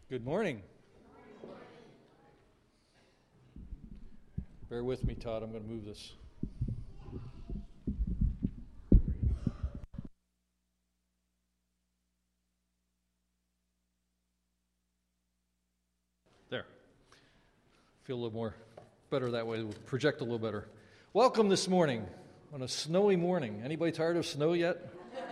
Good morning. Bear with me, Todd. I'm going to move this. There. Feel a little more better that way. We'll project a little better. Welcome this morning on a snowy morning. Anybody tired of snow yet?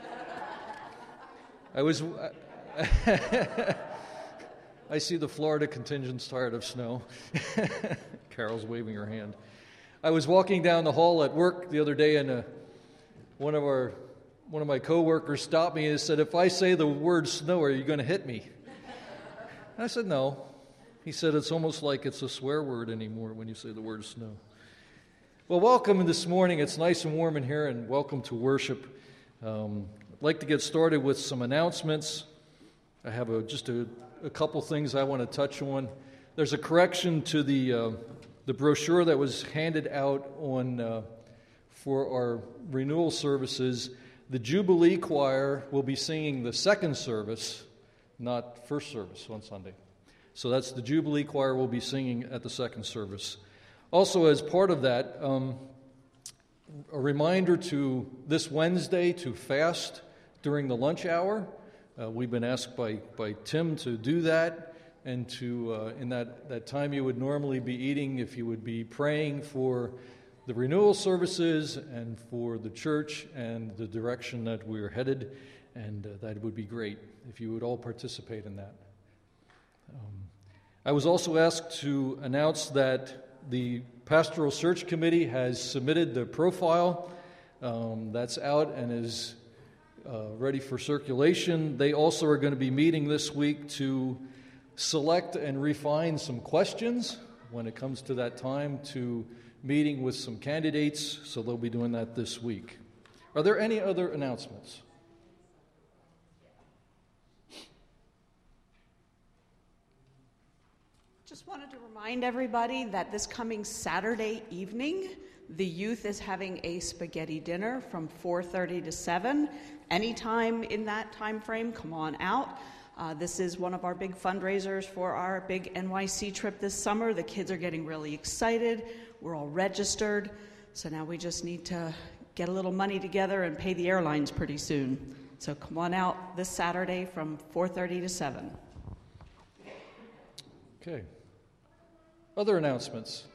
I see the Florida contingent's tired of snow. Carol's waving her hand. I was walking down the hall at work the other day, and one of my coworkers stopped me and said, "If I say the word snow, are you going to hit me?" I said, "No." He said, "It's almost like it's a swear word anymore when you say the word snow." Well, welcome this morning. It's nice and warm in here, and welcome to worship. I'd like to get started with some announcements. I have just a couple things I want to touch on. There's a correction to the brochure that was handed out for our renewal services. The Jubilee Choir will be singing the second service, not first service on Sunday. So that's the Jubilee Choir will be singing at the second service. Also, as part of that, a reminder to this Wednesday to fast during the lunch hour. We've been asked by Tim to do that, and to in that time you would normally be eating, if you would be praying for the renewal services and for the church and the direction that we're headed, and that would be great if you would all participate in that. I was also asked to announce that the Pastoral Search Committee has submitted the profile that's out and is ready for circulation. They also are going to be meeting this week to select and refine some questions when it comes to that time to meeting with some candidates, so they'll be doing that this week. Are there any other announcements? Just wanted to remind everybody that this coming Saturday evening, the youth is having a spaghetti dinner from 4:30 to 7. Anytime in that time frame, come on out. This is one of our big fundraisers for our big NYC trip this summer. The kids are getting really excited. We're all registered. So now we just need to get a little money together and pay the airlines pretty soon. So come on out this Saturday from 4:30 to 7. Okay. Other announcements?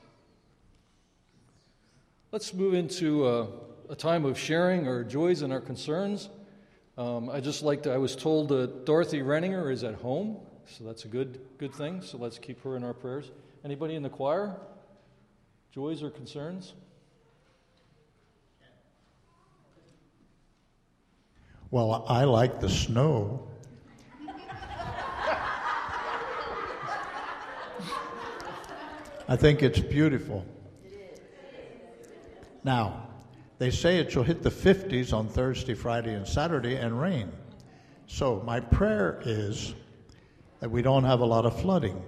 Let's move into a time of sharing our joys and our concerns. I was told that Dorothy Renninger is at home, so that's a good thing. So let's keep her in our prayers. Anybody in the choir? Joys or concerns? Well, I like the snow. I think it's beautiful. Now, they say it shall hit the 50s on Thursday, Friday, and Saturday and rain. So my prayer is that we don't have a lot of flooding.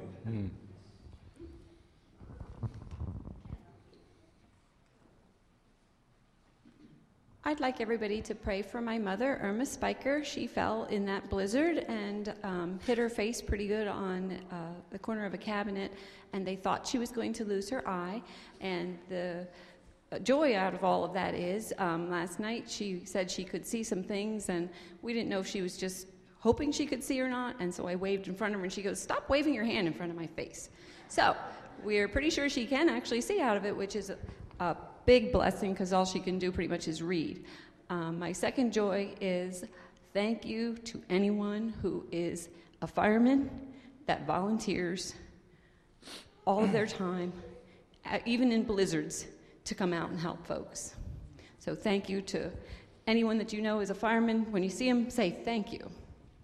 I'd like everybody to pray for my mother, Irma Spiker. She fell in that blizzard and hit her face pretty good on the corner of a cabinet, and they thought she was going to lose her eye. And the joy out of all of that is last night she said she could see some things, and we didn't know if she was just hoping she could see or not, and so I waved in front of her, and she goes, "Stop waving your hand in front of my face." So we're pretty sure she can actually see out of it, which is a big blessing because all she can do pretty much is read. My second joy is thank you to anyone who is a fireman that volunteers all of their time, even in blizzards, to come out and help folks. So thank you to anyone that you know is a fireman. When you see them, say thank you.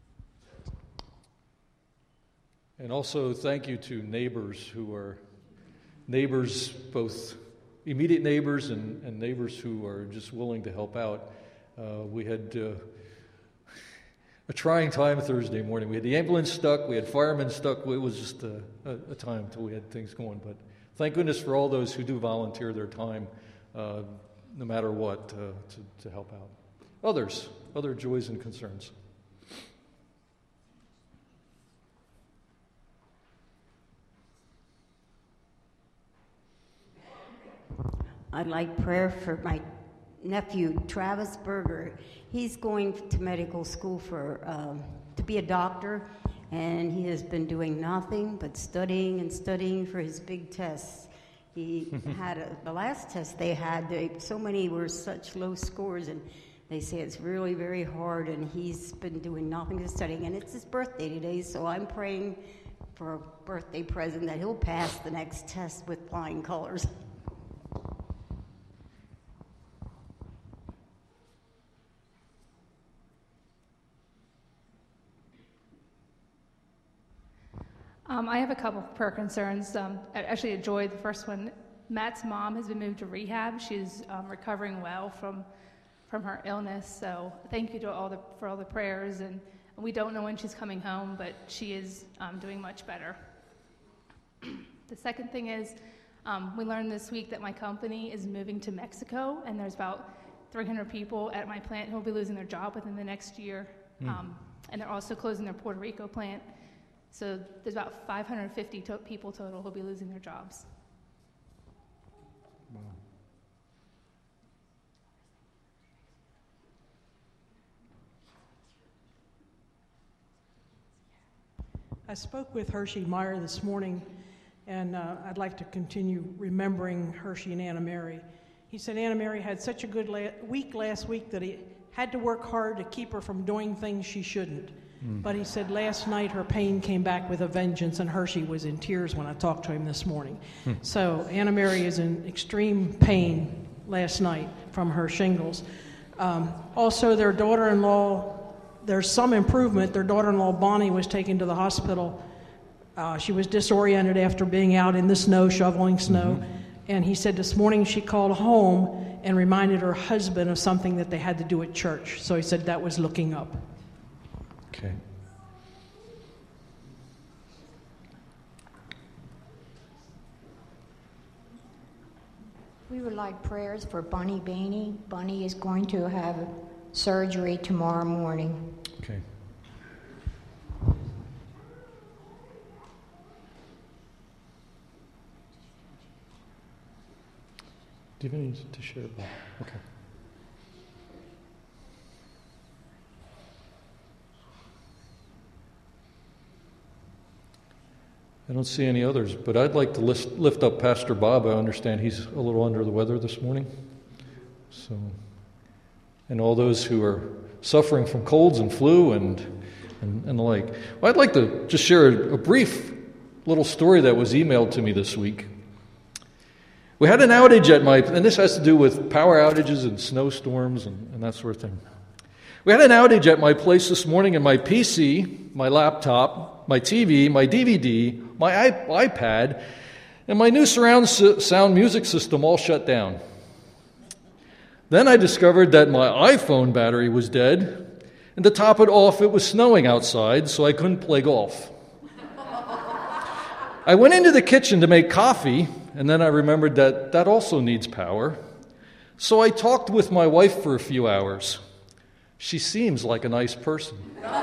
And also thank you to neighbors who are neighbors, both immediate neighbors and neighbors who are just willing to help out. We had a trying time Thursday morning. We had the ambulance stuck, we had firemen stuck. It was just a time until we had things going. But thank goodness for all those who do volunteer their time, no matter what, to help out. Other joys and concerns. I'd like prayer for my nephew, Travis Berger. He's going to medical school to be a doctor, and he has been doing nothing but studying and studying for his big tests. He had the last test they had, so many were such low scores, and they say it's really very hard, and he's been doing nothing but studying, and it's his birthday today, so I'm praying for a birthday present that he'll pass the next test with flying colors. I have a couple of prayer concerns. Actually, a joy. The first one, Matt's mom has been moved to rehab. She's recovering well from her illness. So thank you to for all the prayers. And we don't know when she's coming home, but she is doing much better. The second thing is, we learned this week that my company is moving to Mexico, and there's about 300 people at my plant who will be losing their job within the next year. And they're also closing their Puerto Rico plant. So there's about 550 people total who will be losing their jobs. Wow. I spoke with Hershey Meyer this morning, and I'd like to continue remembering Hershey and Anna Mary. He said Anna Mary had such a good week last week that he had to work hard to keep her from doing things she shouldn't. But he said last night her pain came back with a vengeance, and Hershey was in tears when I talked to him this morning. So Anna Mary is in extreme pain last night from her shingles. Also, their daughter-in-law, there's some improvement. Their daughter-in-law, Bonnie, was taken to the hospital. She was disoriented after being out in the snow, shoveling snow. And he said this morning she called home and reminded her husband of something that they had to do at church. So he said that was looking up. Okay. We would like prayers for Bunny Bainey. Bunny is going to have surgery tomorrow morning. Okay. Do you have anything to share about? Okay. I don't see any others, but I'd like to lift up Pastor Bob. I understand he's a little under the weather this morning. So, and all those who are suffering from colds and flu and the like. Well, I'd like to just share a brief little story that was emailed to me this week. We had an outage and this has to do with power outages and snowstorms and that sort of thing. We had an outage at my place this morning, and my PC, my laptop, my TV, my DVD, my iPad, and my new surround sound music system all shut down. Then I discovered that my iPhone battery was dead, and to top it off, it was snowing outside, so I couldn't play golf. I went into the kitchen to make coffee, and then I remembered that also needs power. So I talked with my wife for a few hours. She seems like a nice person.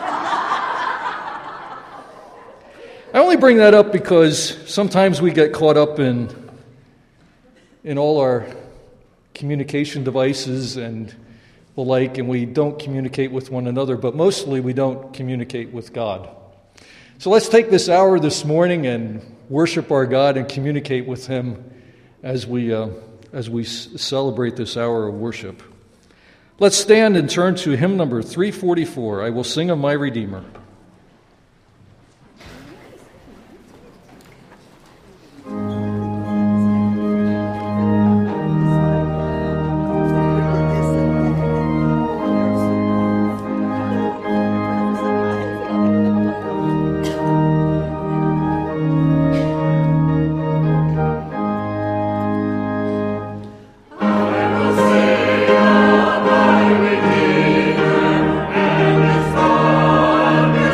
I only bring that up because sometimes we get caught up in all our communication devices and the like, and we don't communicate with one another, but mostly we don't communicate with God. So let's take this hour this morning and worship our God and communicate with Him as we celebrate this hour of worship. Let's stand and turn to hymn number 344, I Will Sing of My Redeemer. Redeemer, and His Son.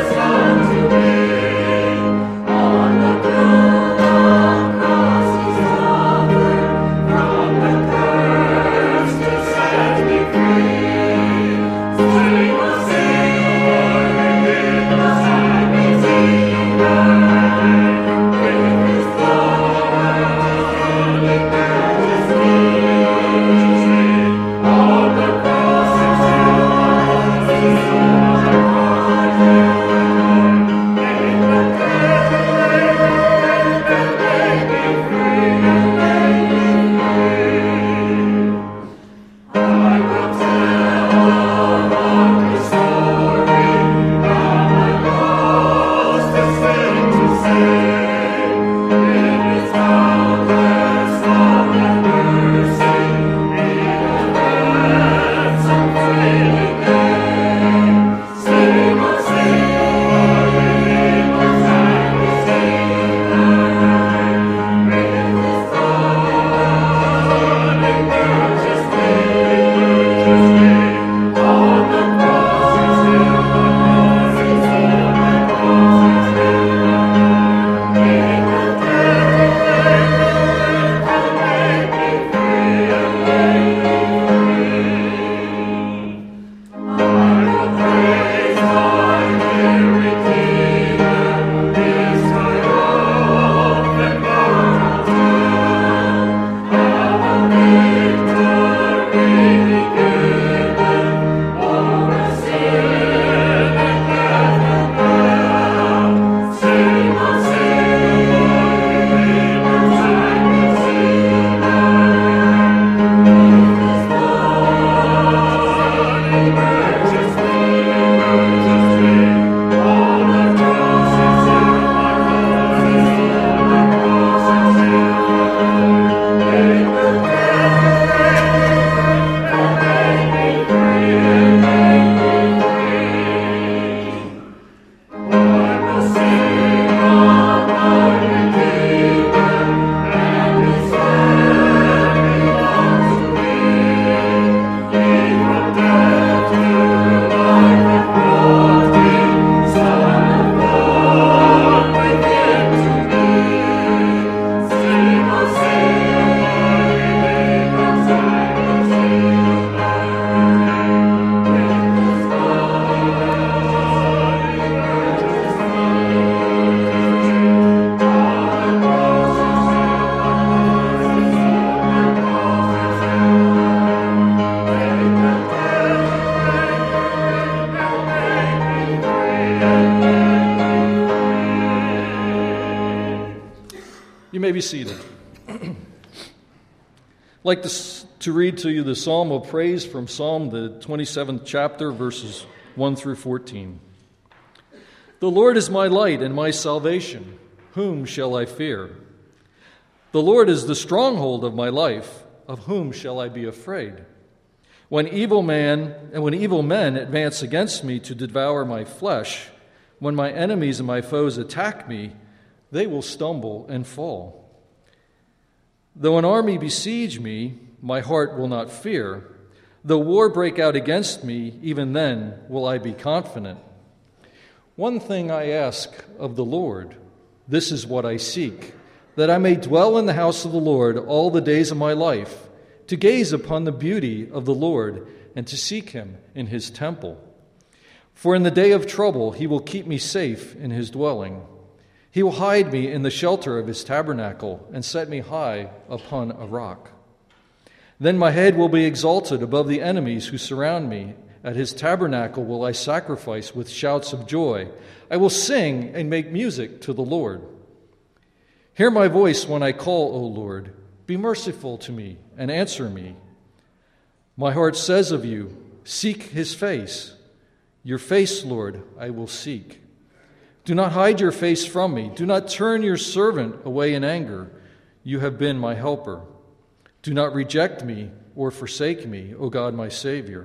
may be seated. I'd like to read to you the Psalm of Praise from Psalm, the 27th chapter, verses 1 through 14. The Lord is my light and my salvation. Whom shall I fear? The Lord is the stronghold of my life. Of whom shall I be afraid? When evil men advance against me to devour my flesh, when my enemies and my foes attack me, they will stumble and fall. Though an army besiege me, my heart will not fear. Though war break out against me, even then will I be confident. One thing I ask of the Lord, this is what I seek, that I may dwell in the house of the Lord all the days of my life, to gaze upon the beauty of the Lord and to seek him in his temple. For in the day of trouble he will keep me safe in his dwelling. He will hide me in the shelter of his tabernacle and set me high upon a rock. Then my head will be exalted above the enemies who surround me. At his tabernacle will I sacrifice with shouts of joy. I will sing and make music to the Lord. Hear my voice when I call, O Lord. Be merciful to me and answer me. My heart says of you, seek his face. Your face, Lord, I will seek. Do not hide your face from me. Do not turn your servant away in anger. You have been my helper. Do not reject me or forsake me, O God, my Savior.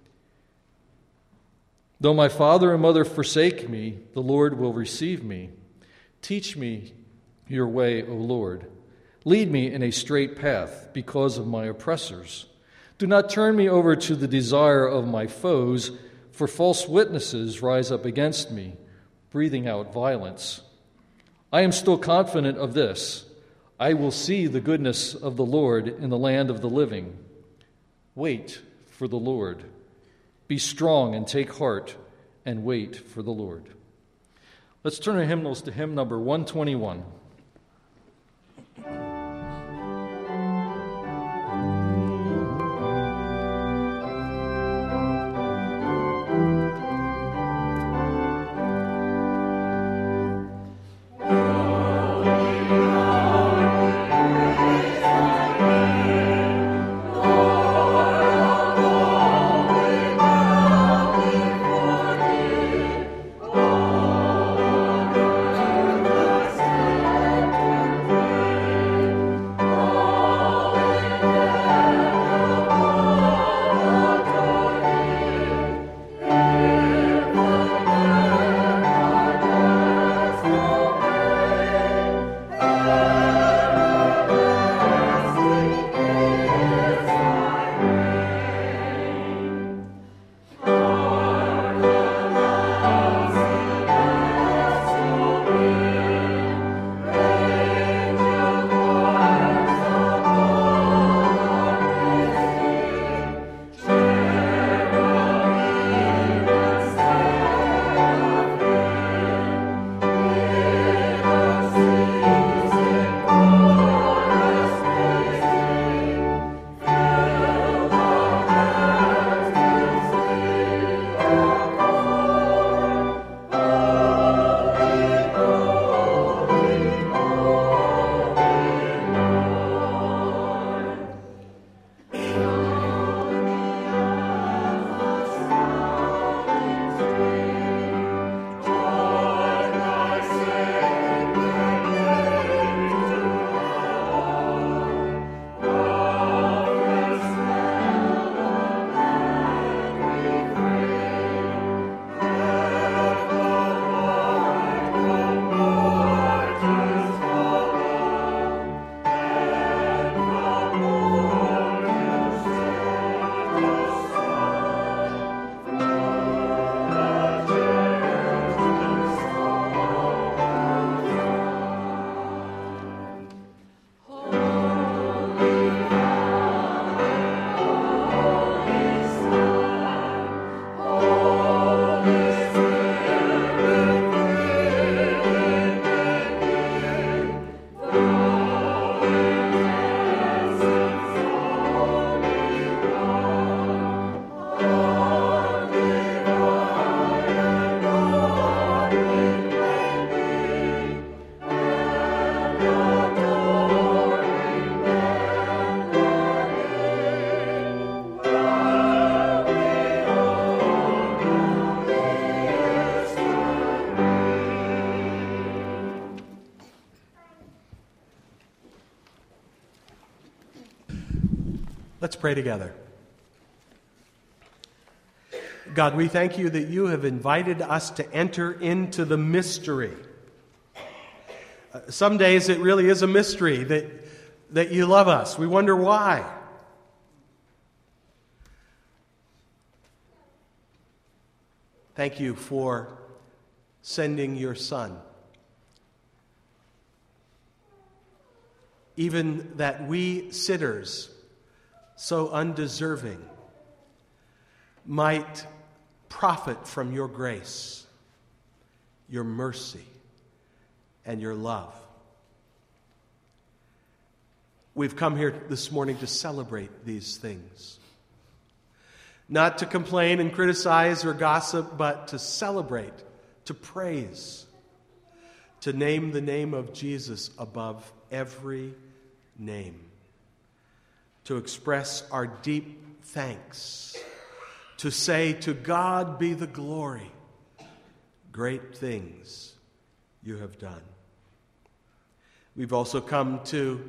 Though my father and mother forsake me, the Lord will receive me. Teach me your way, O Lord. Lead me in a straight path because of my oppressors. Do not turn me over to the desire of my foes, for false witnesses rise up against me, breathing out violence. I am still confident of this. I will see the goodness of the Lord in the land of the living. Wait for the Lord. Be strong and take heart and wait for the Lord. Let's turn our hymnals to hymn number 121. Let's pray together. God, we thank you that you have invited us to enter into the mystery. Some days it really is a mystery that you love us. We wonder why. Thank you for sending your Son. Even that we sinners, so undeserving, might profit from your grace, your mercy, and your love. We've come here this morning to celebrate these things. Not to complain and criticize or gossip, but to celebrate, to praise, to name the name of Jesus above every name, to express our deep thanks, to say, to God be the glory, great things you have done. We've also come to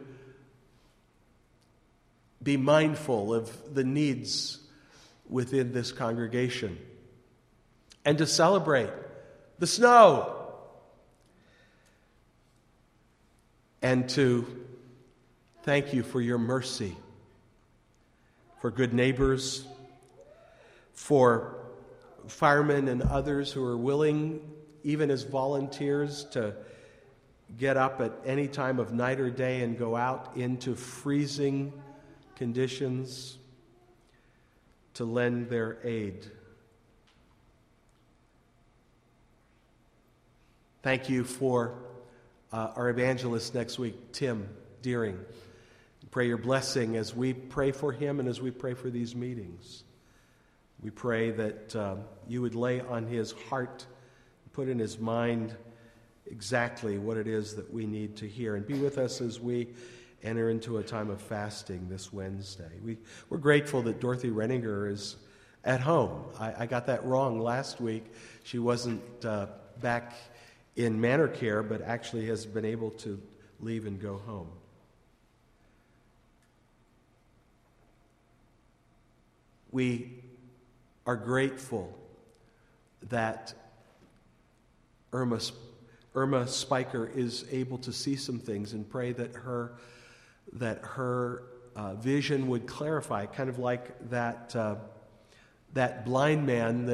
be mindful of the needs within this congregation and to celebrate the snow and to thank you for your mercy, for good neighbors, for firemen and others who are willing, even as volunteers, to get up at any time of night or day and go out into freezing conditions to lend their aid. Thank you for our evangelist next week, Tim Deering. Pray your blessing as we pray for him and as we pray for these meetings. We pray that you would lay on his heart, put in his mind exactly what it is that we need to hear. And be with us as we enter into a time of fasting this Wednesday. We're grateful that Dorothy Renninger is at home. I got that wrong last week. She wasn't back in Manor Care, but actually has been able to leave and go home. We are grateful that Irma Spiker is able to see some things, and pray that her vision would clarify, kind of like that blind man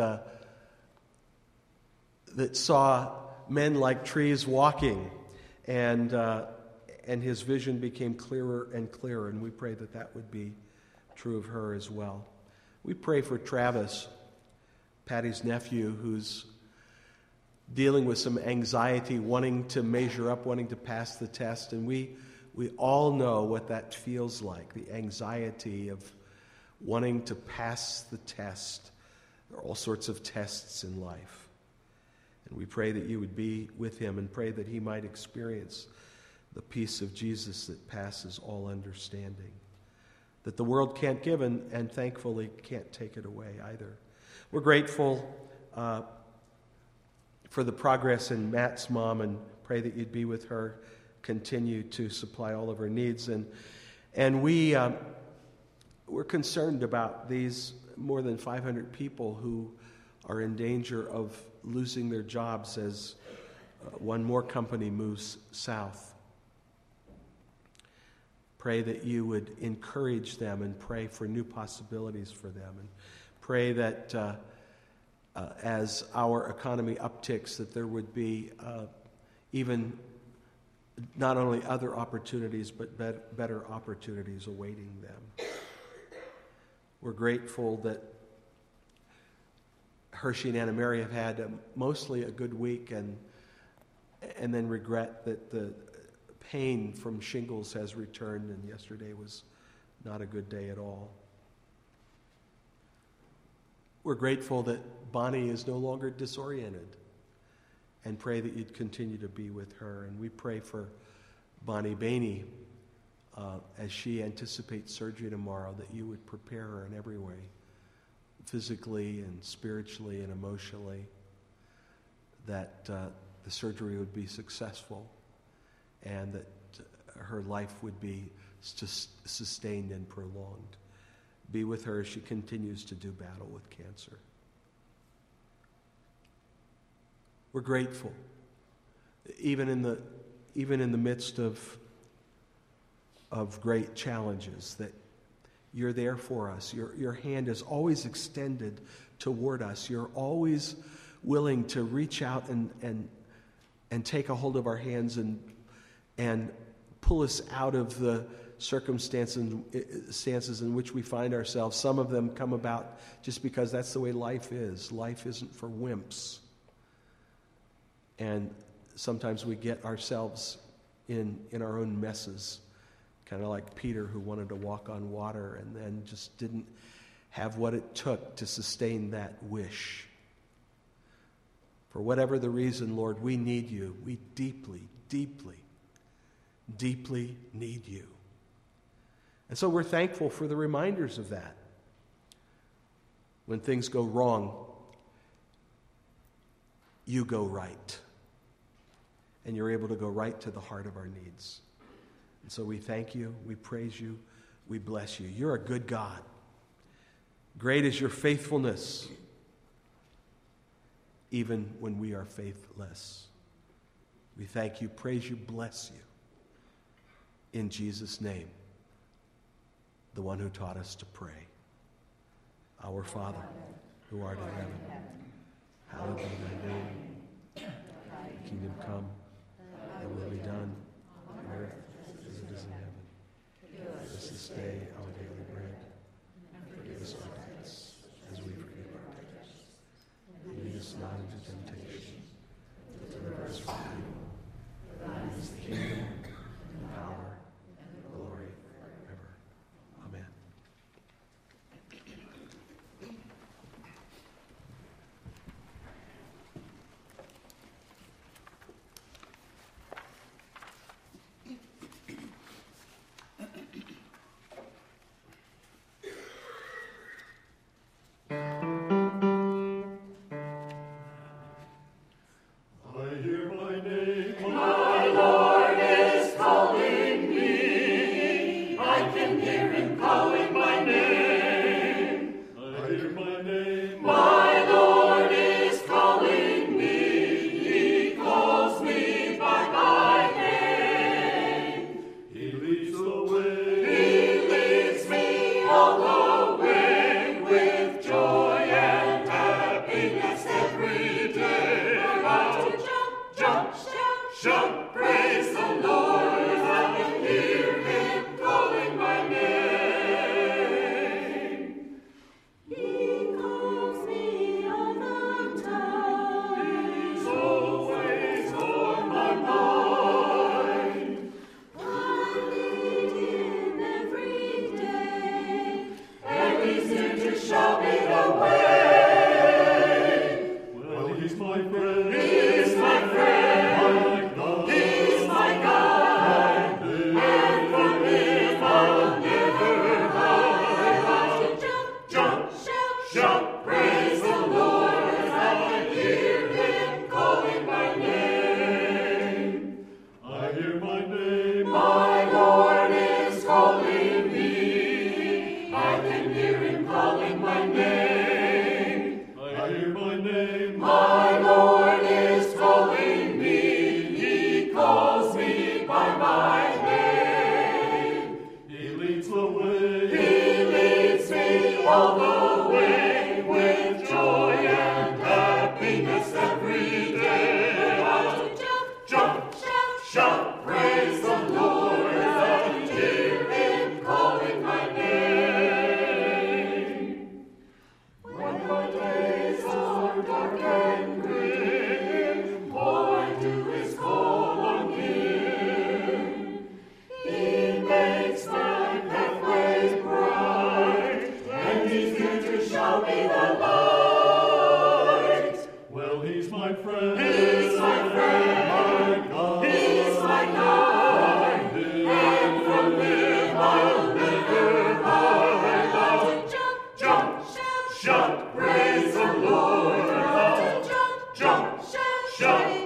that saw men like trees walking, and his vision became clearer and clearer. And we pray that would be true of her as well. We pray for Travis, Patty's nephew, who's dealing with some anxiety, wanting to measure up, wanting to pass the test. And we all know what that feels like, the anxiety of wanting to pass the test. There are all sorts of tests in life. And we pray that you would be with him and pray that he might experience the peace of Jesus that passes all understanding, that the world can't give and thankfully can't take it away either. We're grateful for the progress in Matt's mom, and pray that you'd be with her, continue to supply all of her needs. And we're concerned about these more than 500 people who are in danger of losing their jobs as one more company moves south. Pray that you would encourage them and pray for new possibilities for them. And pray that as our economy upticks, that there would be even not only other opportunities, but better opportunities awaiting them. We're grateful that Hershey and Anna Mary have had mostly a good week, and then regret that the pain from shingles has returned, and yesterday was not a good day at all. We're grateful that Bonnie is no longer disoriented, and pray that you'd continue to be with her. And we pray for Bonnie Bainey as she anticipates surgery tomorrow, that you would prepare her in every way, physically and spiritually and emotionally, that the surgery would be successful and that her life would be sustained and prolonged. Be with her as she continues to do battle with cancer. We're grateful, even in the midst of great challenges, that you're there for us. Your hand is always extended toward us. You're always willing to reach out and take a hold of our hands and pull us out of the circumstances in which we find ourselves. Some of them come about just because that's the way life is. Life isn't for wimps. And sometimes we get ourselves in our own messes, kind of like Peter, who wanted to walk on water and then just didn't have what it took to sustain that wish. For whatever the reason, Lord, we need you. We deeply, deeply, deeply need you. And so we're thankful for the reminders of that. When things go wrong, you go right. And you're able to go right to the heart of our needs. And so we thank you, we praise you, we bless you. You're a good God. Great is your faithfulness, even when we are faithless. We thank you, praise you, bless you. In Jesus' name, the one who taught us to pray. Our Father, who art in heaven, hallowed be thy name. Thy kingdom come, thy will be done on earth as it is in heaven. Give us this day our daily bread. Forgive us our debts as we forgive our debtors. Lead us not into temptation, but deliver us from evil. For thine is the kingdom, and the power, and the glory forever. Amen.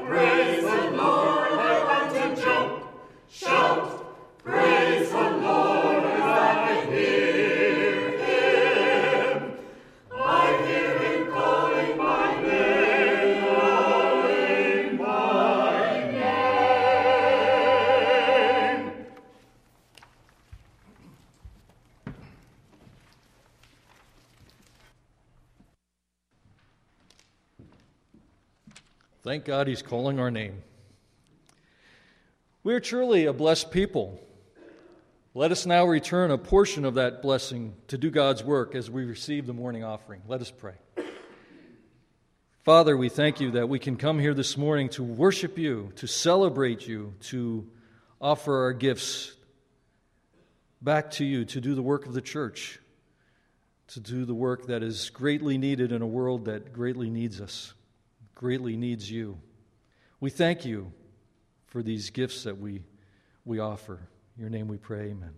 Praise the Lord. Thank God he's calling our name. We are truly a blessed people. Let us now return a portion of that blessing to do God's work as we receive the morning offering. Let us pray. Father, we thank you that we can come here this morning to worship you, to celebrate you, to offer our gifts back to you, to do the work of the church, to do the work that is greatly needed in a world that greatly needs us, greatly needs you. We thank you for these gifts that we offer. In your name we pray, amen.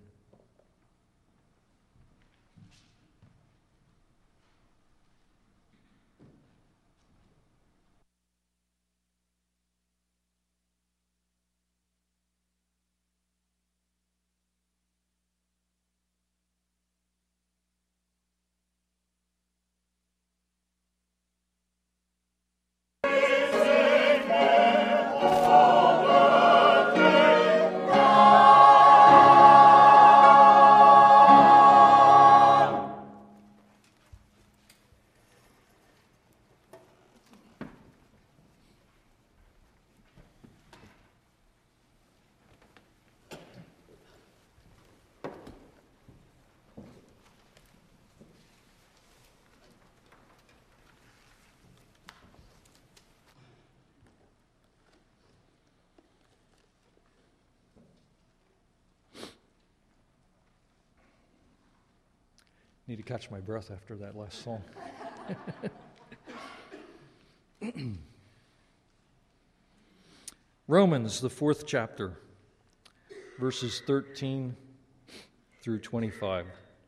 Need to catch my breath after that last song. Romans, the 4th chapter, verses 13 through 25.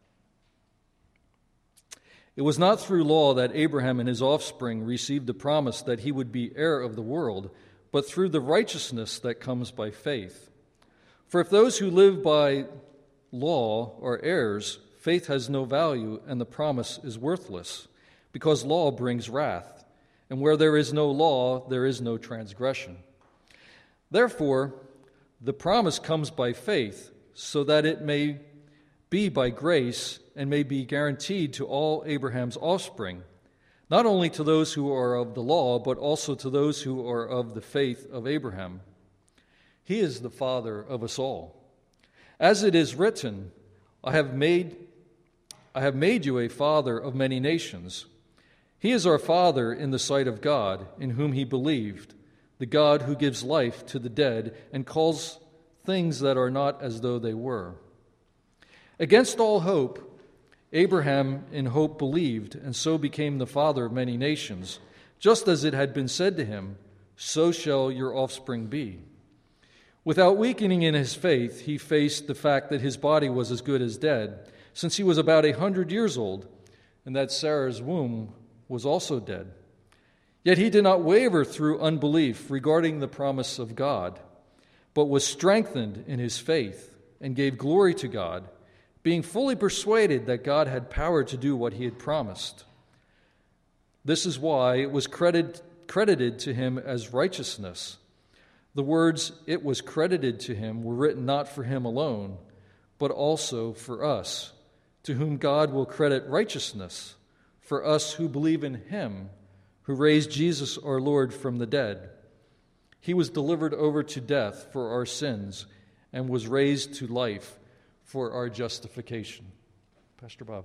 It was not through law that Abraham and his offspring received the promise that he would be heir of the world, but through the righteousness that comes by faith. For if those who live by law are heirs, faith has no value, and the promise is worthless, because law brings wrath, and where there is no law, there is no transgression. Therefore, the promise comes by faith, so that it may be by grace and may be guaranteed to all Abraham's offspring, not only to those who are of the law, but also to those who are of the faith of Abraham. He is the father of us all. As it is written, I have made you a father of many nations. He is our father in the sight of God, in whom he believed, the God who gives life to the dead and calls things that are not as though they were. Against all hope, Abraham in hope believed, and so became the father of many nations, just as it had been said to him, so shall your offspring be. Without weakening in his faith, he faced the fact that his body was as good as dead, since he was about 100 years old, and that Sarah's womb was also dead. Yet he did not waver through unbelief regarding the promise of God, but was strengthened in his faith and gave glory to God, being fully persuaded that God had power to do what he had promised. This is why it was credited to him as righteousness. The words, "it was credited to him," were written not for him alone, but also for us, to whom God will credit righteousness, for us who believe in him, who raised Jesus our Lord from the dead. He was delivered over to death for our sins and was raised to life for our justification. Pastor Bob.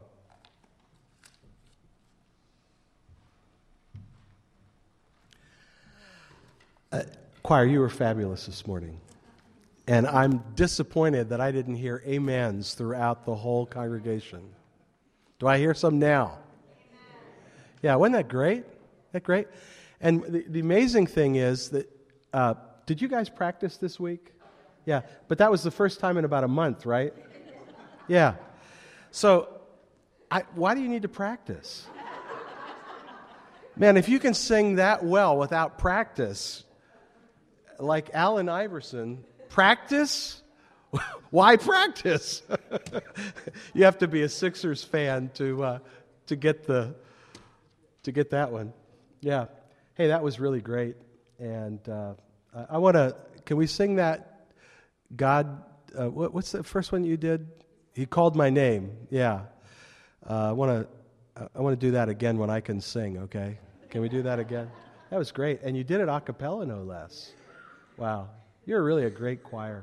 Choir, you were fabulous this morning. And I'm disappointed that I didn't hear amens throughout the whole congregation. Do I hear some now? Amen. Yeah, wasn't that great? Isn't that great? And the amazing thing is that, did you guys practice this week? Yeah, but that was the first time in about a month, right? Yeah. So, why do you need to practice? Man, if you can sing that well without practice, like Allen Iverson, practice? Why practice? You have to be a Sixers fan to get that one. Yeah. Hey, that was really great. And I want to. Can we sing that? God. What's the first one you did? He called my name. Yeah. I want to do that again when I can sing. Okay. Can we do that again? That was great. And you did it a cappella, no less. Wow. You're really a great choir.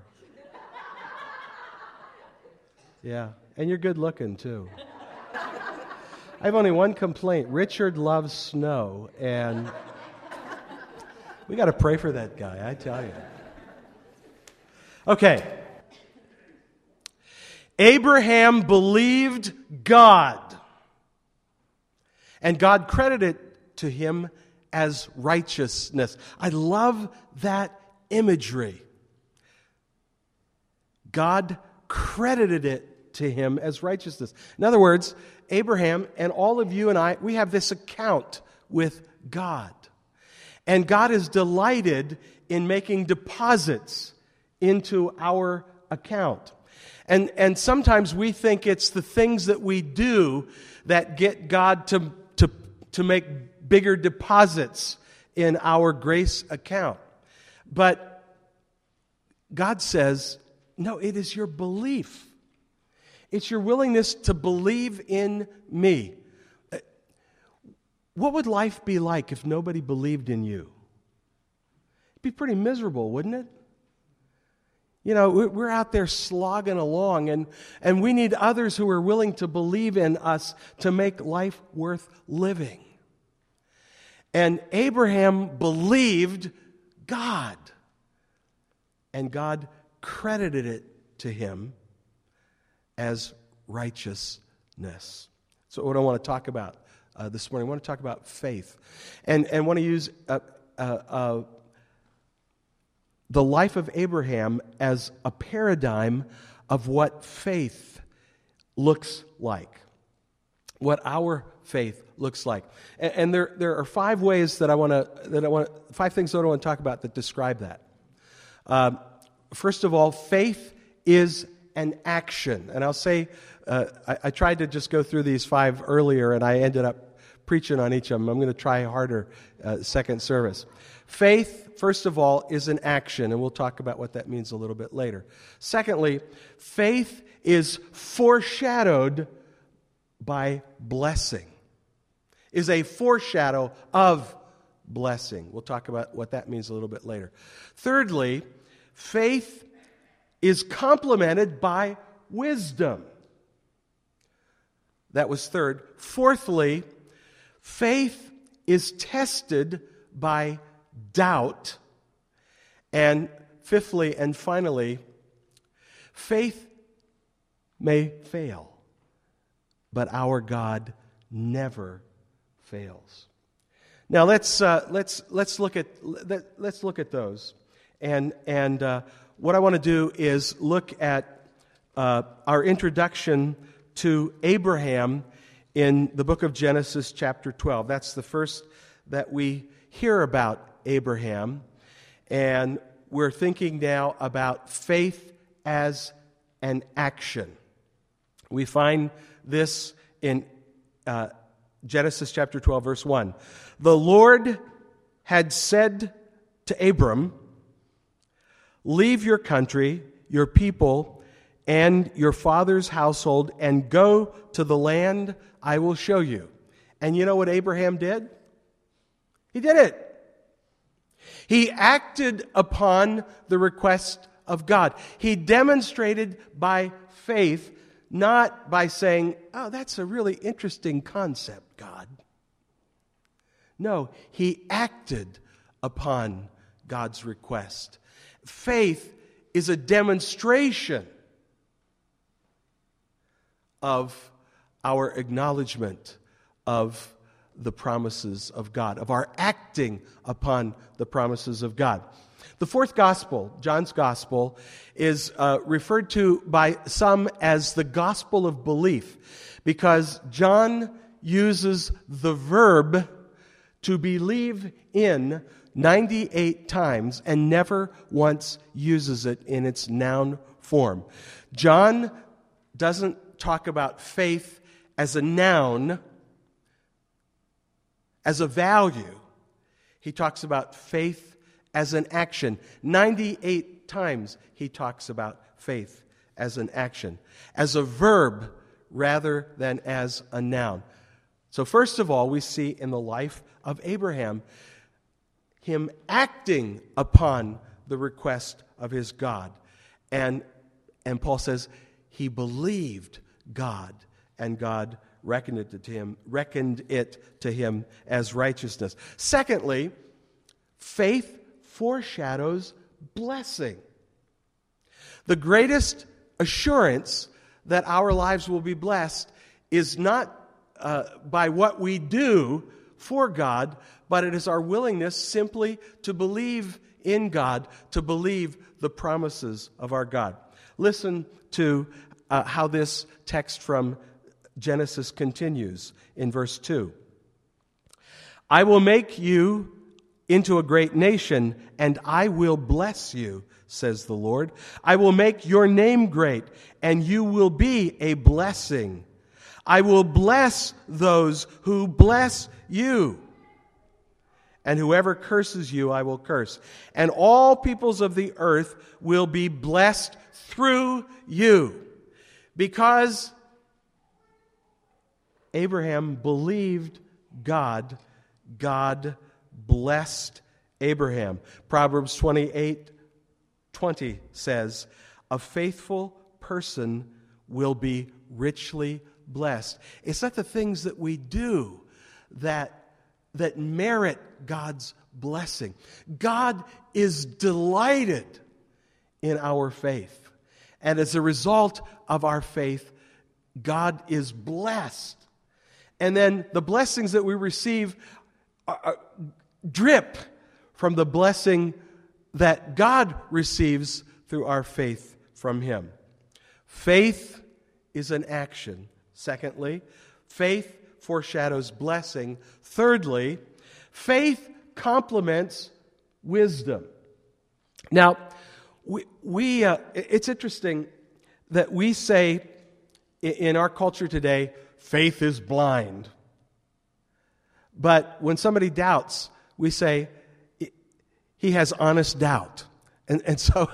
Yeah. And you're good looking, too. I have only one complaint. Richard loves snow, and we got to pray for that guy, I tell you. Okay. Abraham believed God, and God credited it to him as righteousness. I love that imagery. God credited it to him as righteousness. In other words, Abraham and all of you and I, we have this account with God. And God is delighted in making deposits into our account. And sometimes we think it's the things that we do that get God to make bigger deposits in our grace account. But God says, no, it is your belief. It's your willingness to believe in me. What would life be like if nobody believed in you? It'd be pretty miserable, wouldn't it? You know, we're out there slogging along, and we need others who are willing to believe in us to make life worth living. And Abraham believed God, and God credited it to him as righteousness. So what I want to talk about this morning, I want to talk about faith, and want to use the life of Abraham as a paradigm of what faith looks like, what our faith looks like. And there are 5 ways that I want to 5 things that I want to talk about that describe that. First of all, faith is an action. And I'll say, I tried to just go through these 5 earlier, and I ended up preaching on each of them. I'm going to try harder second service. Faith, first of all, is an action, and we'll talk about what that means a little bit later. Secondly, faith is foreshadowed by blessing, is a foreshadow of blessing. We'll talk about what that means a little bit later. Thirdly, faith is complemented by wisdom. That was third. Fourthly, faith is tested by doubt. And fifthly and finally, faith may fail, but our God never fails. Now let's look at those, and what I want to do is look at our introduction to Abraham in the book of Genesis, chapter 12. That's the first that we hear about Abraham, and we're thinking now about faith as an action. We find this in Genesis chapter 12, verse 1. The Lord had said to Abram, "Leave your country, your people, and your father's household, and go to the land I will show you." And you know what Abraham did? He did it. He acted upon the request of God. He demonstrated by faith, not by saying, "Oh, that's a really interesting concept, God." No, he acted upon God's request. Faith is a demonstration of our acknowledgement of the promises of God, of our acting upon the promises of God. The fourth gospel, John's gospel, is referred to by some as the gospel of belief, because John uses the verb to believe in 98 times and never once uses it in its noun form. John doesn't talk about faith as a noun, as a value. He talks about faith as an action. 98 times he talks about faith as an action, as a verb rather than as a noun. So first of all, we see in the life of Abraham him acting upon the request of his God. And Paul says he believed God, and God reckoned it to him as righteousness. Secondly, faith foreshadows blessing. The greatest assurance that our lives will be blessed is not by what we do for God, but it is our willingness simply to believe in God, to believe the promises of our God. Listen to how this text from Genesis continues in verse 2. I will make you into a great nation, and I will bless you, says the Lord. I will make your name great, and you will be a blessing. I will bless those who bless you, and whoever curses you I will curse. And all peoples of the earth will be blessed through you. Because Abraham believed God, God blessed Abraham. Proverbs 28:20 says, a faithful person will be richly blessed. It's not the things that we do that merit God's blessing. God is delighted in our faith. And as a result of our faith, God is blessed. And then the blessings that we receive drip from the blessing that God receives through our faith from Him. Faith is an action. Secondly, faith foreshadows blessing. Thirdly, faith complements wisdom. Now, it's interesting that we say in our culture today, faith is blind. But when somebody doubts, we say, he has honest doubt. And so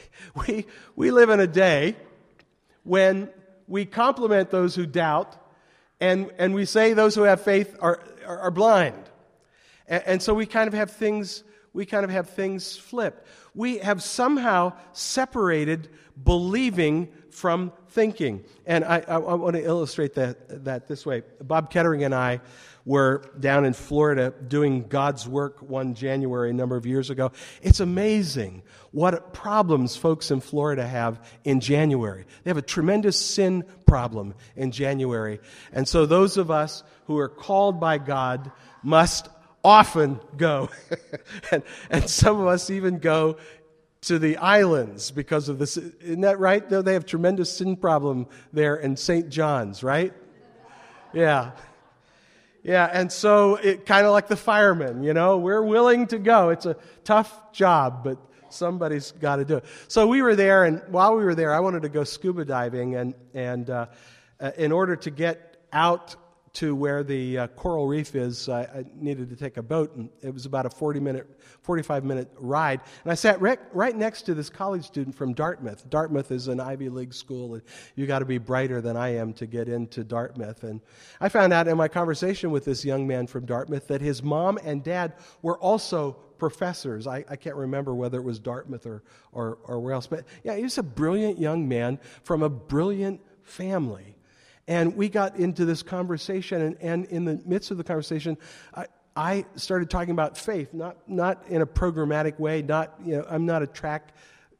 we live in a day when we compliment those who doubt, and we say those who have faith are blind. And so we kind of have things flipped. We have somehow separated believing from thinking. And I want to illustrate that this way. Bob Kettering and I were down in Florida doing God's work one January a number of years ago. It's amazing what problems folks in Florida have in January. They have a tremendous sin problem in January. And so those of us who are called by God must often go. and some of us even go to the islands because of this. Isn't that right? They have tremendous sin problem there in St. John's, right? Yeah. Yeah, and so it kind of like the firemen, we're willing to go. It's a tough job, but somebody's got to do it. So we were there, and while we were there, I wanted to go scuba diving, and in order to get out to where the coral reef is, I needed to take a boat, and it was about a 45-minute ride. And I sat right next to this college student from Dartmouth. Dartmouth is an Ivy League school, and you got to be brighter than I am to get into Dartmouth. And I found out in my conversation with this young man from Dartmouth that his mom and dad were also professors. I can't remember whether it was Dartmouth or where else. But yeah, he was a brilliant young man from a brilliant family. And we got into this conversation, and in the midst of the conversation, I started talking about faith, not in a programmatic way, I'm not a track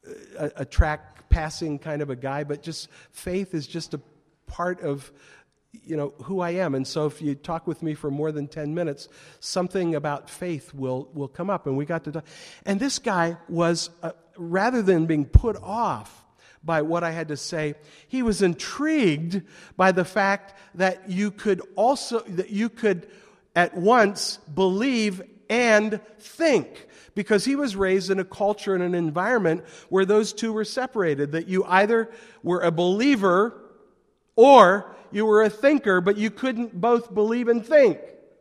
passing kind of a guy, but just faith is just a part of who I am. And so if you talk with me for more than 10 minutes, something about faith will come up. And we got to talk. And this guy was, rather than being put off by what I had to say, he was intrigued by the fact that you could at once believe and think, because he was raised in a culture and an environment where those two were separated, that you either were a believer or you were a thinker, but you couldn't both believe and think,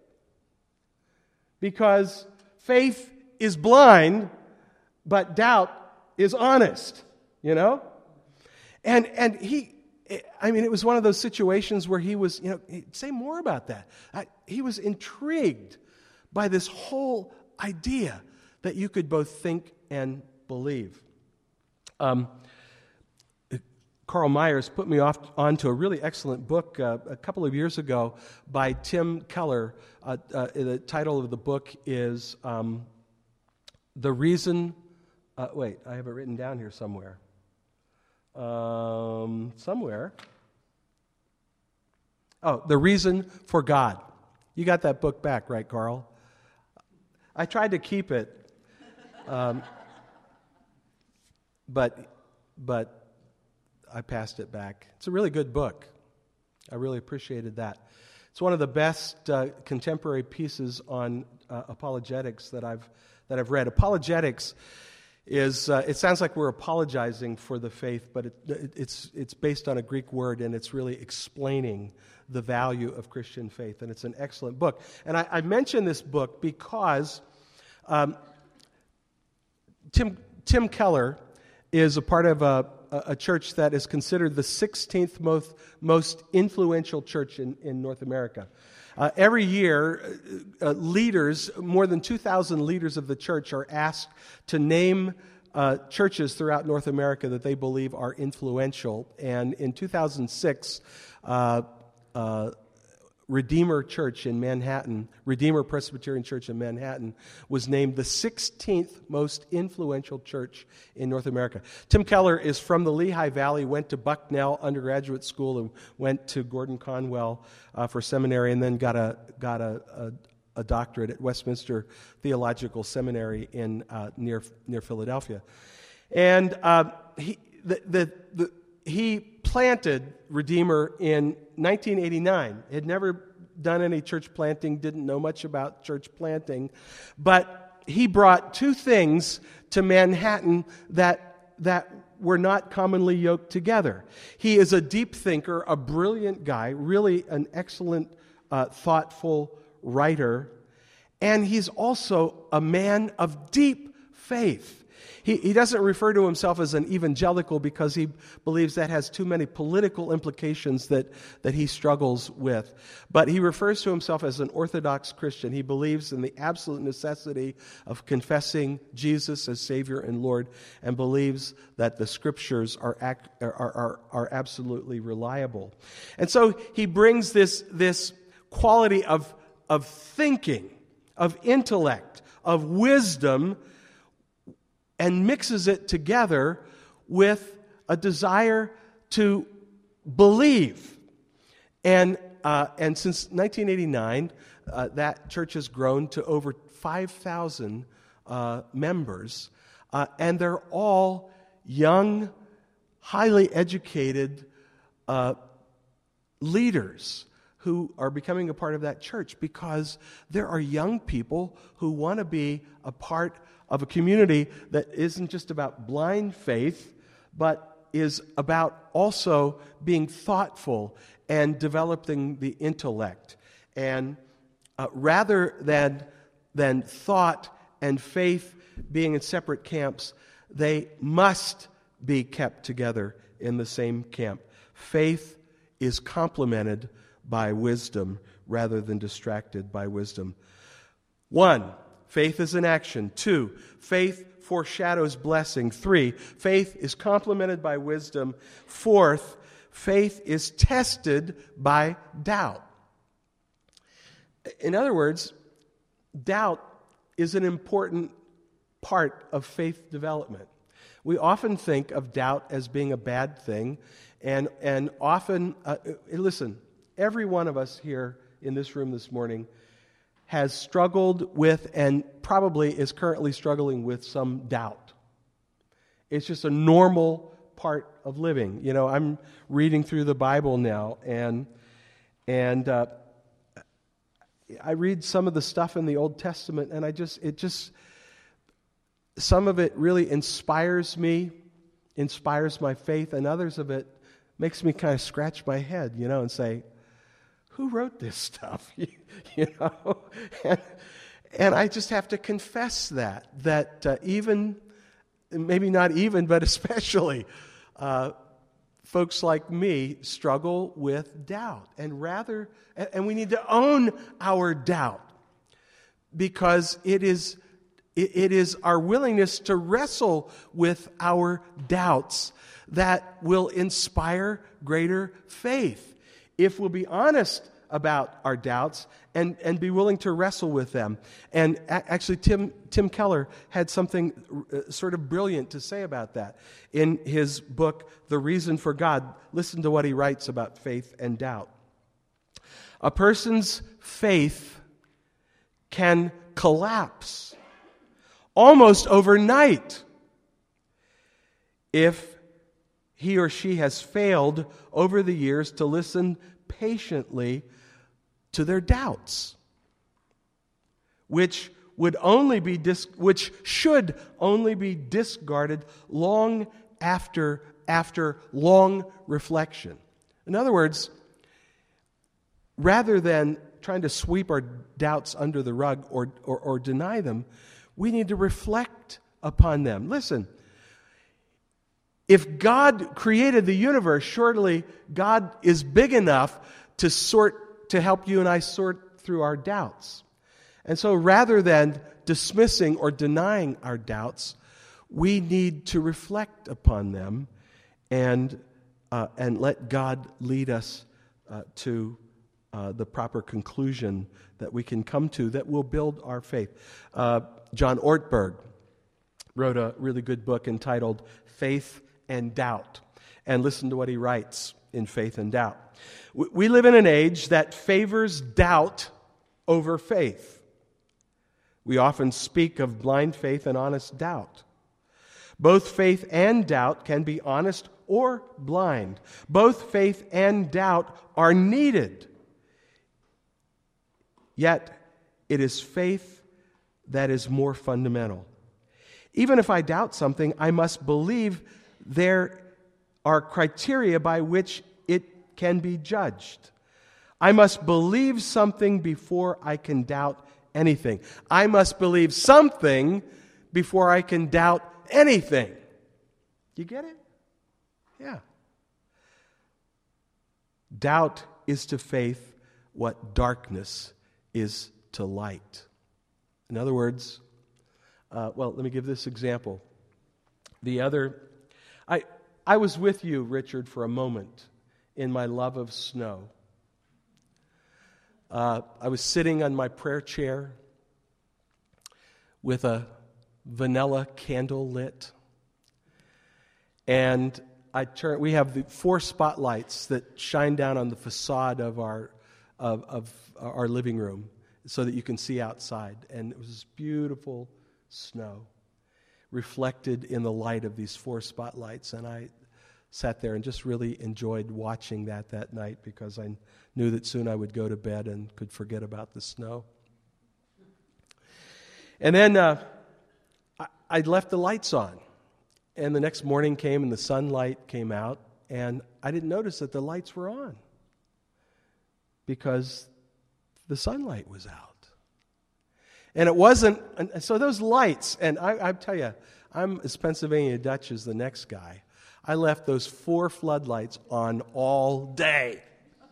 because faith is blind, but doubt is honest, And it was one of those situations where he was, say more about that. He was intrigued by this whole idea that you could both think and believe. Carl Myers put me onto a really excellent book a couple of years ago by Tim Keller. The title of the book is The Reason... wait, I have it written down here somewhere. Somewhere. Oh, The Reason for God. You got that book back, right, Carl? I tried to keep it, but I passed it back. It's a really good book. I really appreciated that. It's one of the best contemporary pieces on apologetics that I've read. Apologetics is it sounds like we're apologizing for the faith, but it's based on a Greek word, and it's really explaining the value of Christian faith, and it's an excellent book. And I mention this book because Tim Keller is a part of a church that is considered the 16th most influential church in North America. Every year, leaders, more than 2,000 leaders of the church are asked to name churches throughout North America that they believe are influential. And in 2006, Redeemer Church in Manhattan, Redeemer Presbyterian Church in Manhattan, was named the 16th most influential church in North America. Tim Keller is from the Lehigh Valley, went to Bucknell undergraduate school, and went to Gordon Conwell for seminary, and then got a doctorate at Westminster Theological Seminary in near Philadelphia. And he planted Redeemer in 1989. He had never done any church planting, didn't know much about church planting, but he brought two things to Manhattan that were not commonly yoked together. He is a deep thinker, a brilliant guy, really an excellent, thoughtful writer, and he's also a man of deep faith. He doesn't refer to himself as an evangelical because he believes that has too many political implications that he struggles with. But he refers to himself as an Orthodox Christian. He believes in the absolute necessity of confessing Jesus as Savior and Lord, and believes that the Scriptures are absolutely reliable. And so he brings this quality of thinking, of intellect, of wisdom, and mixes it together with a desire to believe. And since 1989, that church has grown to over 5,000 members, and they're all young, highly educated leaders who are becoming a part of that church, because there are young people who want to be a part of a community that isn't just about blind faith, but is about also being thoughtful and developing the intellect. And rather than thought and faith being in separate camps, they must be kept together in the same camp. Faith is complemented by wisdom rather than distracted by wisdom. 1, faith is an action. 2, faith foreshadows blessing. 3, faith is complemented by wisdom. 4, faith is tested by doubt. In other words, doubt is an important part of faith development. We often think of doubt as being a bad thing, and often, listen, every one of us here in this room this morning has struggled with, and probably is currently struggling with, some doubt. It's just a normal part of living. You know, I'm reading through the Bible now, and I read some of the stuff in the Old Testament, and some of it really inspires me, inspires my faith, and others of it makes me kind of scratch my head, you know, and say, who wrote this stuff? You know? And I just have to confess that even, maybe not even, but especially, folks like me struggle with doubt. And we need to own our doubt, because it is It is our willingness to wrestle with our doubts that will inspire greater faith. If we'll be honest about our doubts and be willing to wrestle with them. And actually, Tim Keller had something sort of brilliant to say about that. In his book, The Reason for God, listen to what he writes about faith and doubt. A person's faith can collapse almost overnight if he or she has failed over the years to listen patiently to their doubts, which should only be discarded long after long reflection. In other words, rather than trying to sweep our doubts under the rug or deny them, we need to reflect upon them. Listen, if God created the universe, surely God is big enough to help you and I sort through our doubts. And so rather than dismissing or denying our doubts, we need to reflect upon them and let God lead us to the proper conclusion that we can come to that will build our faith. John Ortberg wrote a really good book entitled Faith and Doubt. And listen to what he writes in Faith and Doubt. We live in an age that favors doubt over faith. We often speak of blind faith and honest doubt. Both faith and doubt can be honest or blind. Both faith and doubt are needed. Yet, it is faith that is more fundamental. Even if I doubt something, I must believe there are criteria by which it can be judged. I must believe something before I can doubt anything. I must believe something before I can doubt anything. You get it? Yeah. Doubt is to faith what darkness is to light. In other words, let me give this example. I was with you, Richard, for a moment in my love of snow. I was sitting on my prayer chair with a vanilla candle lit, and we have the 4 spotlights that shine down on the facade of our living room so that you can see outside. And it was this beautiful snow reflected in the light of these 4 spotlights. And I sat there and just really enjoyed watching that night because I knew that soon I would go to bed and could forget about the snow. And then I left the lights on. And the next morning came and the sunlight came out, and I didn't notice that the lights were on because the sunlight was out. And it wasn't, so those lights, and I tell you, I'm as Pennsylvania Dutch as the next guy. I left those 4 floodlights on all day.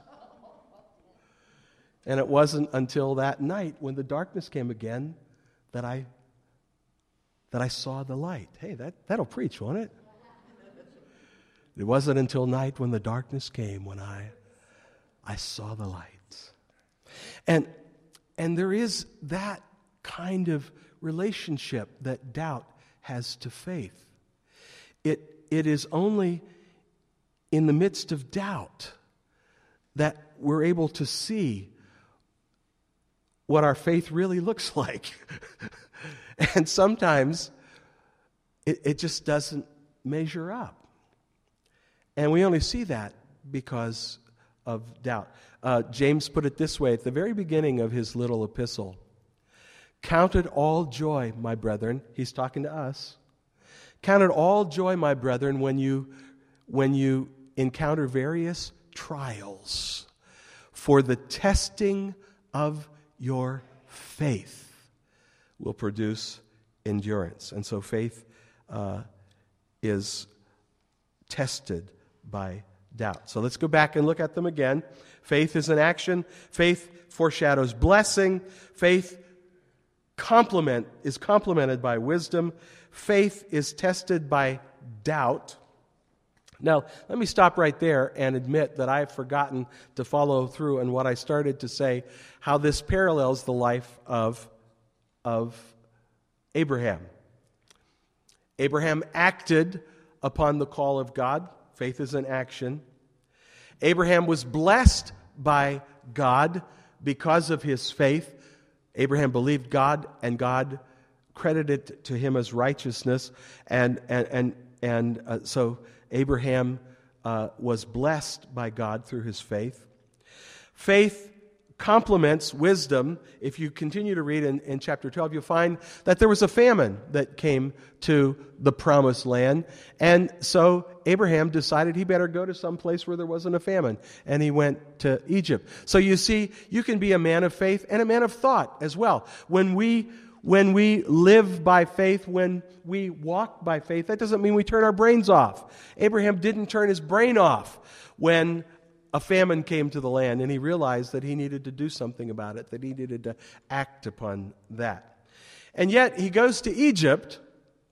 And it wasn't until that night when the darkness came again that I saw the light. Hey, that'll preach, won't it? It wasn't until night when the darkness came when I saw the lights. And there is that kind of relationship that doubt has to faith. It is only in the midst of doubt that we're able to see what our faith really looks like. And sometimes it just doesn't measure up. And we only see that because of doubt. James put it this way at the very beginning of his little epistle. Count it all joy, my brethren. He's talking to us. Count it all joy, my brethren, when you encounter various trials, for the testing of your faith will produce endurance. And so faith is tested by doubt. So let's go back and look at them again. Faith is an action. Faith foreshadows blessing. Faith is complemented by wisdom. Faith is tested by doubt. Now, let me stop right there and admit that I've forgotten to follow through on what I started to say, how this parallels the life of Abraham. Abraham acted upon the call of God. Faith is an action. Abraham was blessed by God because of his faith. Abraham believed God, and God credited it to him as righteousness, and so Abraham was blessed by God through his faith. Faith complements wisdom. If you continue to read in chapter 12, you'll find that there was a famine that came to the promised land. And so Abraham decided he better go to some place where there wasn't a famine. And he went to Egypt. So you see, you can be a man of faith and a man of thought as well. When we live by faith, when we walk by faith, that doesn't mean we turn our brains off. Abraham didn't turn his brain off when a famine came to the land, and he realized that he needed to do something about it, that he needed to act upon that. And yet, he goes to Egypt,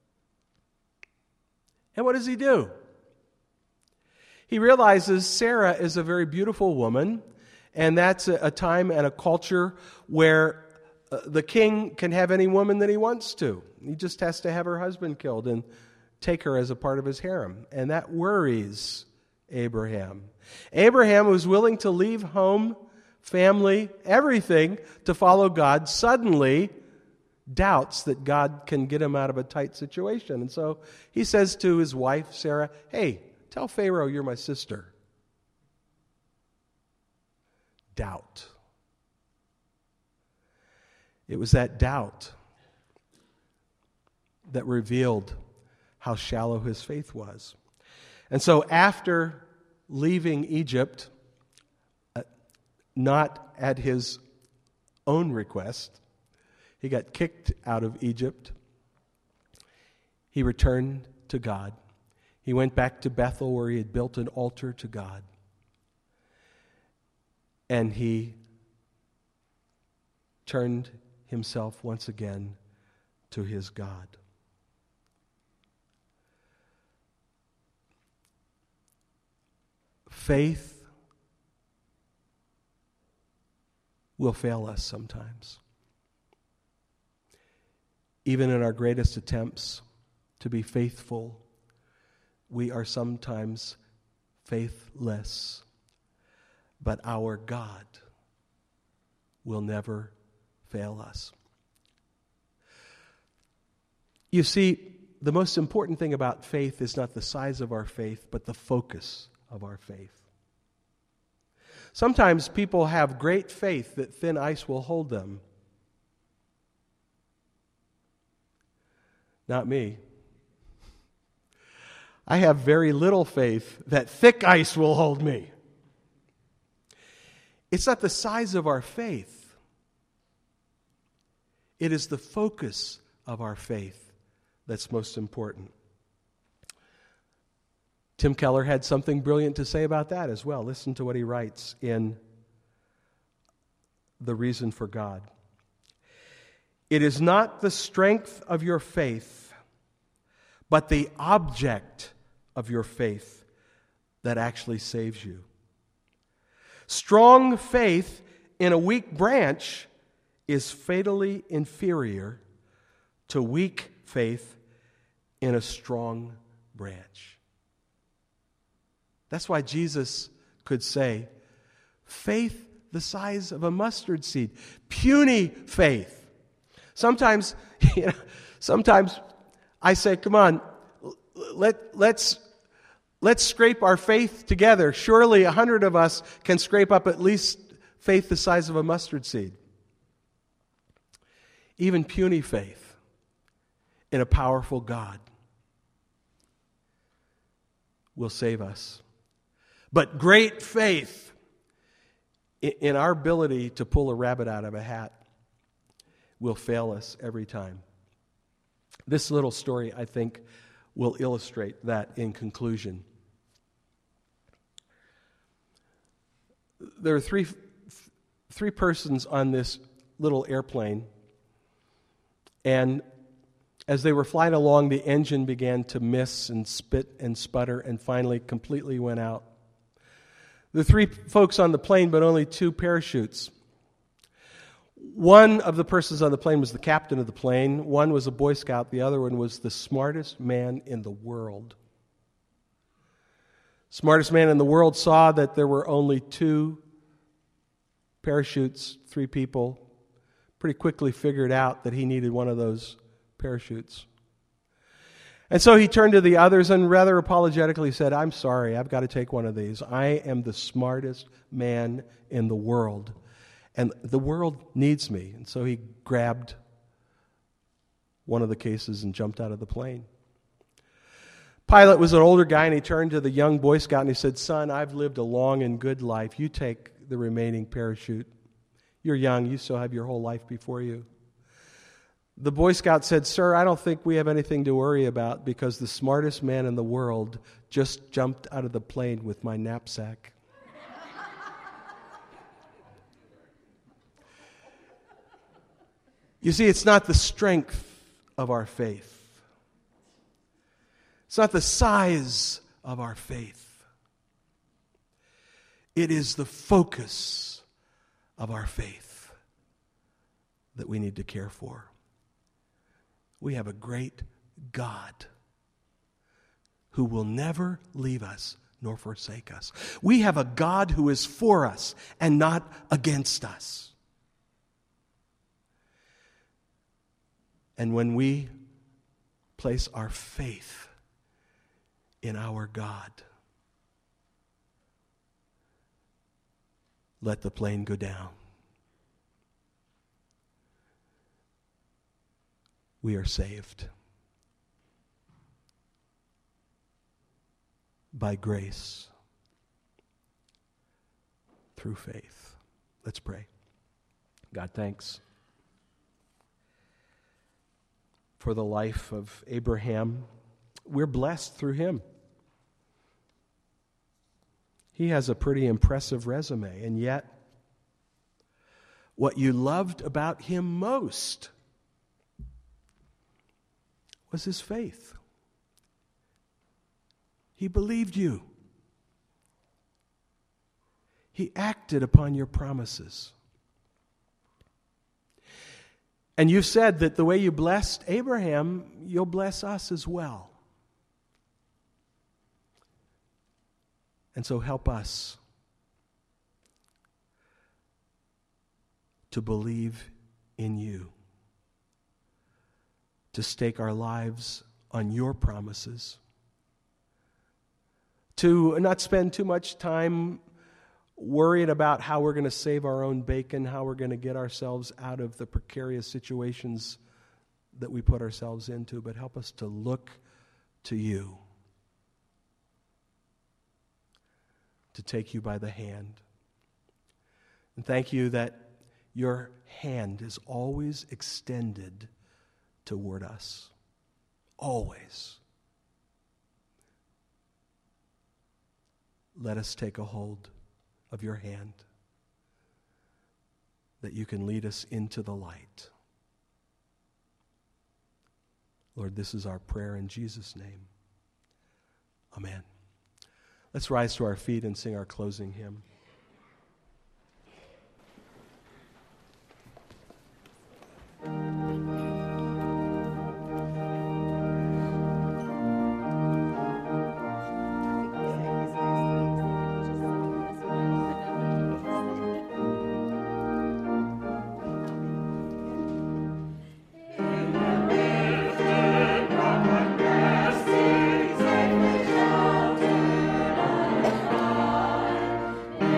and what does he do? He realizes Sarah is a very beautiful woman, and that's a time and a culture where the king can have any woman that he wants to. He just has to have her husband killed and take her as a part of his harem. And that worries Abraham. Abraham was willing to leave home, family, everything to follow God, suddenly doubts that God can get him out of a tight situation. And so he says to his wife, Sarah, "Hey, tell Pharaoh you're my sister." Doubt. It was that doubt that revealed how shallow his faith was. And so after leaving Egypt, not at his own request, he got kicked out of Egypt. He returned to God. He went back to Bethel where he had built an altar to God. And he turned himself once again to his God. Faith will fail us sometimes. Even in our greatest attempts to be faithful, we are sometimes faithless. But our God will never fail us. You see, the most important thing about faith is not the size of our faith, but the focus of our faith. Sometimes people have great faith that thin ice will hold them. Not me. I have very little faith that thick ice will hold me. It's not the size of our faith. It is the focus of our faith that's most important. Tim Keller had something brilliant to say about that as well. Listen to what he writes in The Reason for God. It is not the strength of your faith, but the object of your faith that actually saves you. Strong faith in a weak branch is fatally inferior to weak faith in a strong branch. That's why Jesus could say, faith the size of a mustard seed, puny faith. Sometimes I say, come on, let's scrape our faith together. Surely 100 of us can scrape up at least faith the size of a mustard seed. Even puny faith in a powerful God will save us. But great faith in our ability to pull a rabbit out of a hat will fail us every time. This little story, I think, will illustrate that in conclusion. There are three persons on this little airplane, And as they were flying along, the engine began to miss and spit and sputter and finally completely went out. There were 3 folks on the plane, but only 2 parachutes. One of the persons on the plane was the captain of the plane. One was a Boy Scout. The other one was the smartest man in the world. Smartest man in the world saw that there were only 2 parachutes, 3 people. Pretty quickly figured out that he needed one of those parachutes. And so he turned to the others and rather apologetically said, "I'm sorry, I've got to take one of these. I am the smartest man in the world, and the world needs me." And so he grabbed one of the cases and jumped out of the plane. Pilot was an older guy, and he turned to the young Boy Scout and he said, "Son, I've lived a long and good life. You take the remaining parachute. You're young, you still have your whole life before you." The Boy Scout said, "Sir, I don't think we have anything to worry about because the smartest man in the world just jumped out of the plane with my knapsack." You see, it's not the strength of our faith. It's not the size of our faith. It is the focus of our faith that we need to care for. We have a great God who will never leave us nor forsake us. We have a God who is for us and not against us. And when we place our faith in our God, let the plane go down. We are saved by grace through faith. Let's pray. God, thanks for the life of Abraham. We're blessed through him. He has a pretty impressive resume, and yet what you loved about him most was his faith. He believed you. He acted upon your promises. And you said that the way you blessed Abraham, you'll bless us as well. And so help us to believe in you, to stake our lives on your promises, to not spend too much time worried about how we're going to save our own bacon, how we're going to get ourselves out of the precarious situations that we put ourselves into, but help us to look to you, to take you by the hand. And thank you that your hand is always extended toward us. Always. Let us take a hold of your hand, that you can lead us into the light. Lord, this is our prayer in Jesus' name. Amen. Let's rise to our feet and sing our closing hymn. Thank you.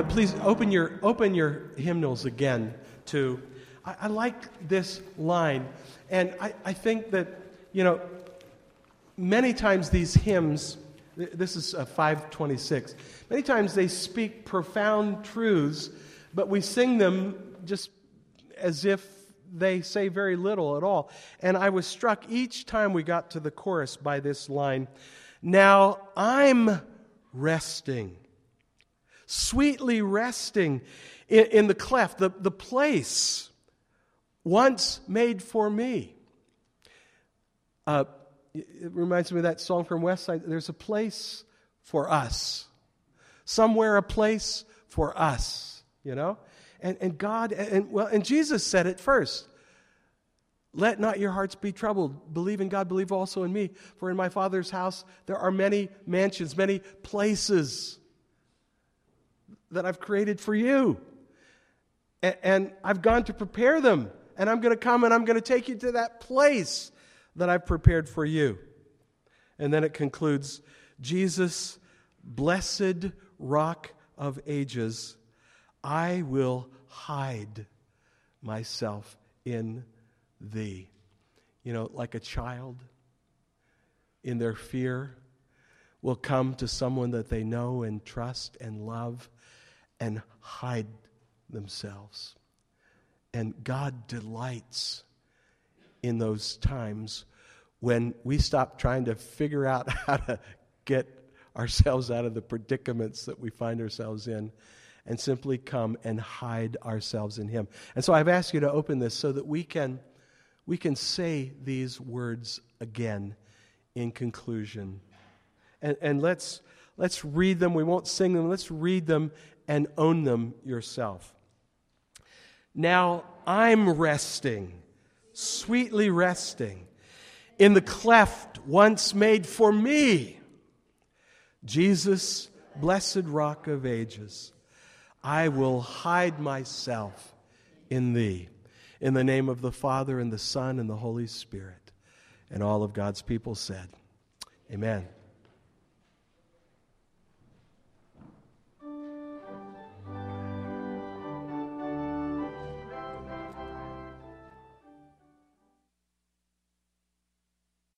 please open your hymnals again to. I like this line, and I think that, many times these hymns, this is 526, many times they speak profound truths, but we sing them just as if they say very little at all. And I was struck each time we got to the chorus by this line, "Now I'm resting, sweetly resting in the cleft, the place once made for me." It reminds me of that song from West Side. There's a place for us. Somewhere a place for us, And God, and Jesus said it first. "Let not your hearts be troubled. Believe in God, believe also in me. For in my Father's house there are many mansions, many places that I've created for you. And I've gone to prepare them. And I'm going to come and I'm going to take you to that place that I've prepared for you." And then it concludes, "Jesus, blessed rock of ages, I will hide myself in thee." Like a child in their fear will come to someone that they know and trust and love and hide themselves. And God delights in those times when we stop trying to figure out how to get ourselves out of the predicaments that we find ourselves in, and simply come and hide ourselves in Him. And so I've asked you to open this so that we can say these words again in conclusion. And let's read them. We won't sing them. Let's read them and own them yourself. "Now I'm resting, sweetly resting, in the cleft once made for me. Jesus, blessed rock of ages, I will hide myself in thee. In the name of the Father, and the Son, and the Holy Spirit." And all of God's people said, Amen.